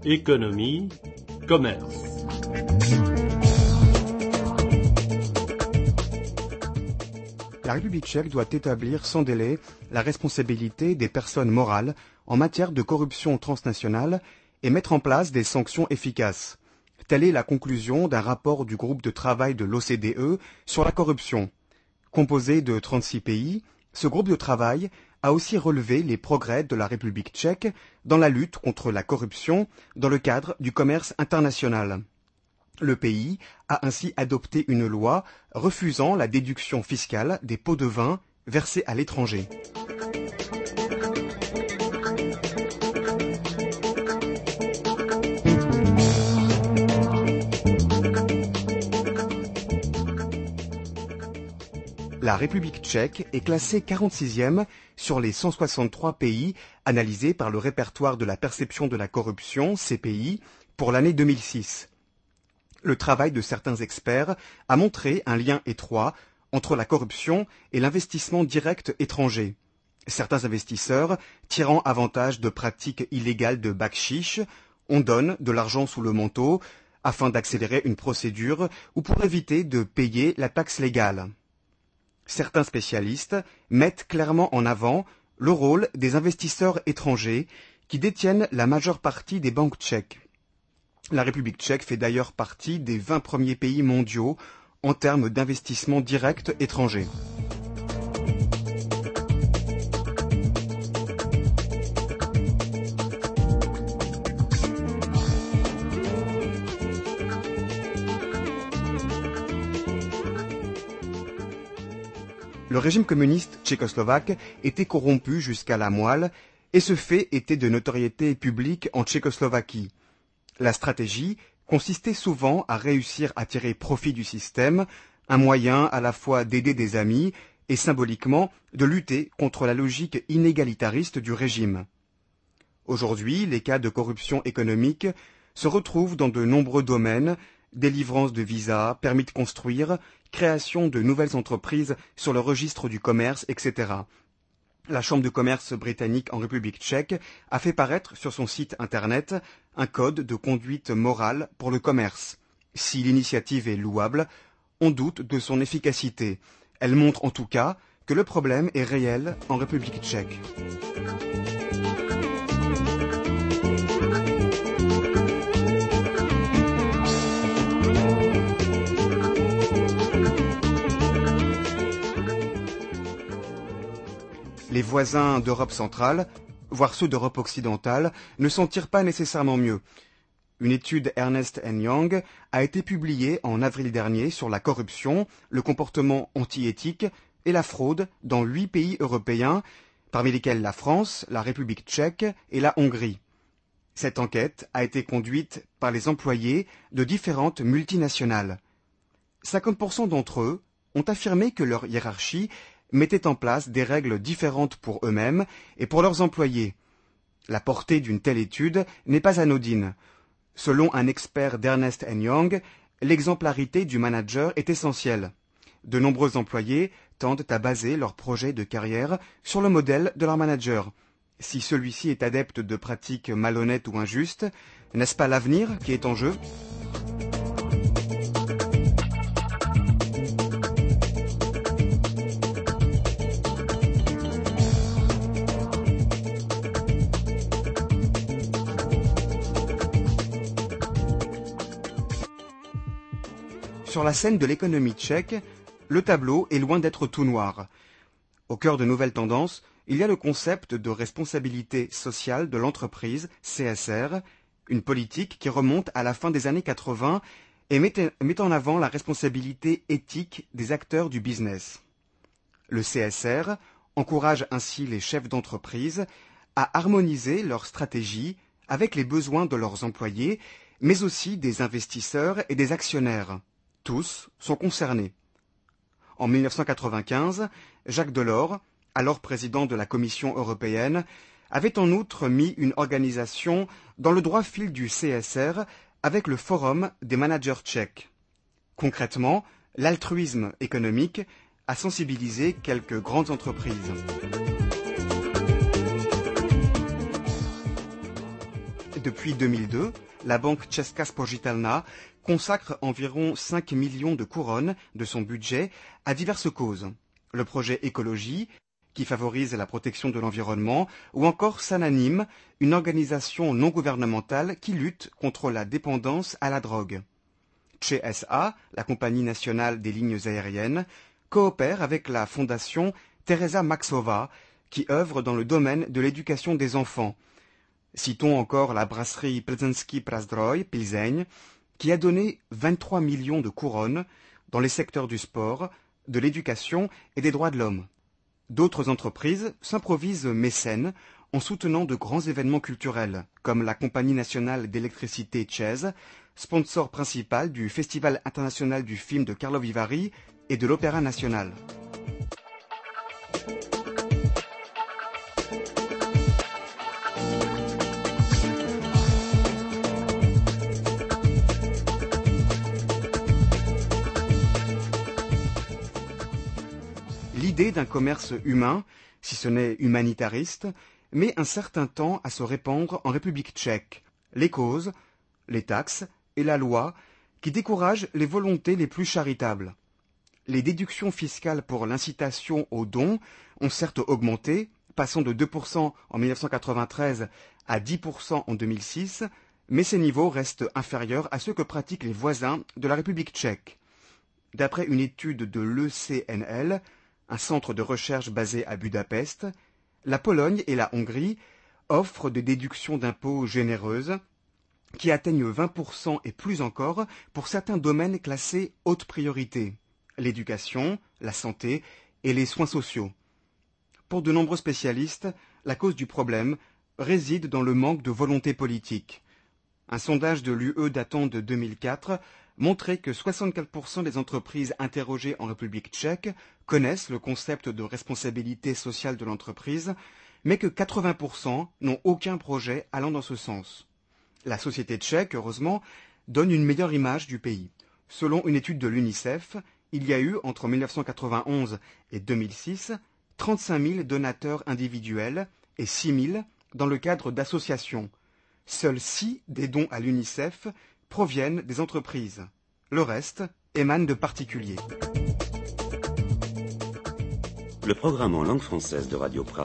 Économie, commerce. La République tchèque doit établir sans délai la responsabilité des personnes morales en matière de corruption transnationale et mettre en place des sanctions efficaces. Telle est la conclusion d'un rapport du groupe de travail de l'OCDE sur la corruption. Composé de 36 pays, ce groupe de travail a aussi relevé les progrès de la République tchèque dans la lutte contre la corruption dans le cadre du commerce international. Le pays a ainsi adopté une loi refusant la déduction fiscale des pots de vin versés à l'étranger. La République tchèque est classée 46e sur les 163 pays analysés par le répertoire de la perception de la corruption, CPI, pour l'année 2006. Le travail de certains experts a montré un lien étroit entre la corruption et l'investissement direct étranger. Certains investisseurs, tirant avantage de pratiques illégales de bakshish, on donne de l'argent sous le manteau afin d'accélérer une procédure ou pour éviter de payer la taxe légale. Certains spécialistes mettent clairement en avant le rôle des investisseurs étrangers qui détiennent la majeure partie des banques tchèques. La République tchèque fait d'ailleurs partie des 20 premiers pays mondiaux en termes d'investissement direct étranger. Le régime communiste tchécoslovaque était corrompu jusqu'à la moelle et ce fait était de notoriété publique en Tchécoslovaquie. La stratégie consistait souvent à réussir à tirer profit du système, un moyen à la fois d'aider des amis et symboliquement de lutter contre la logique inégalitariste du régime. Aujourd'hui, les cas de corruption économique se retrouvent dans de nombreux domaines, délivrance de visas, permis de construire, création de nouvelles entreprises sur le registre du commerce, etc. La Chambre de commerce britannique en République tchèque a fait paraître sur son site internet un code de conduite morale pour le commerce. Si l'initiative est louable, on doute de son efficacité. Elle montre en tout cas que le problème est réel en République tchèque. Les voisins d'Europe centrale, voire ceux d'Europe occidentale, ne s'en tirent pas nécessairement mieux. Une étude Ernst & Young a été publiée en avril dernier sur la corruption, le comportement anti-éthique et la fraude dans 8 pays européens, parmi lesquels la France, la République tchèque et la Hongrie. Cette enquête a été conduite par les employés de différentes multinationales. 50% d'entre eux ont affirmé que leur hiérarchie mettaient en place des règles différentes pour eux-mêmes et pour leurs employés. La portée d'une telle étude n'est pas anodine. Selon un expert d'Ernst & Young, l'exemplarité du manager est essentielle. De nombreux employés tendent à baser leur projet de carrière sur le modèle de leur manager. Si celui-ci est adepte de pratiques malhonnêtes ou injustes, n'est-ce pas l'avenir qui est en jeu ? Sur la scène de l'économie tchèque, le tableau est loin d'être tout noir. Au cœur de nouvelles tendances, il y a le concept de responsabilité sociale de l'entreprise, CSR, une politique qui remonte à la fin des années 80 et met en avant la responsabilité éthique des acteurs du business. Le CSR encourage ainsi les chefs d'entreprise à harmoniser leur stratégie avec les besoins de leurs employés, mais aussi des investisseurs et des actionnaires. Tous sont concernés. En 1995, Jacques Delors, alors président de la Commission européenne, avait en outre mis une organisation dans le droit fil du CSR avec le Forum des managers tchèques. Concrètement, l'altruisme économique a sensibilisé quelques grandes entreprises. Depuis 2002, la banque Česká spořitelna consacre environ 5 millions de couronnes de son budget à diverses causes. Le projet écologie, qui favorise la protection de l'environnement, ou encore Sananim, une organisation non gouvernementale qui lutte contre la dépendance à la drogue. ČSA, la compagnie nationale des lignes aériennes, coopère avec la fondation Teresa Maxová, qui œuvre dans le domaine de l'éducation des enfants. Citons encore la brasserie Plzeňský Prazdroj, Plzeň, qui a donné 23 millions de couronnes dans les secteurs du sport, de l'éducation et des droits de l'homme. D'autres entreprises s'improvisent mécènes en soutenant de grands événements culturels, comme la Compagnie nationale d'électricité ČEZ, sponsor principal du Festival international du film de Karlovy Vary et de l'Opéra national. L'idée d'un commerce humain, si ce n'est humanitariste, met un certain temps à se répandre en République tchèque. Les causes, les taxes et la loi qui découragent les volontés les plus charitables. Les déductions fiscales pour l'incitation aux dons ont certes augmenté, passant de 2% en 1993 à 10% en 2006, mais ces niveaux restent inférieurs à ceux que pratiquent les voisins de la République tchèque. D'après une étude de l'ECNL, un centre de recherche basé à Budapest, la Pologne et la Hongrie offrent des déductions d'impôts généreuses qui atteignent 20% et plus encore pour certains domaines classés haute priorité, l'éducation, la santé et les soins sociaux. Pour de nombreux spécialistes, la cause du problème réside dans le manque de volonté politique. Un sondage de l'UE datant de 2004 montrait que 64% des entreprises interrogées en République tchèque connaissent le concept de responsabilité sociale de l'entreprise, mais que 80% n'ont aucun projet allant dans ce sens. La société tchèque, heureusement, donne une meilleure image du pays. Selon une étude de l'UNICEF, il y a eu, entre 1991 et 2006, 35 000 donateurs individuels et 6 000 dans le cadre d'associations. Seuls 6 des dons à l'UNICEF proviennent des entreprises. Le reste émane de particuliers. Le programme en langue française de Radio Prague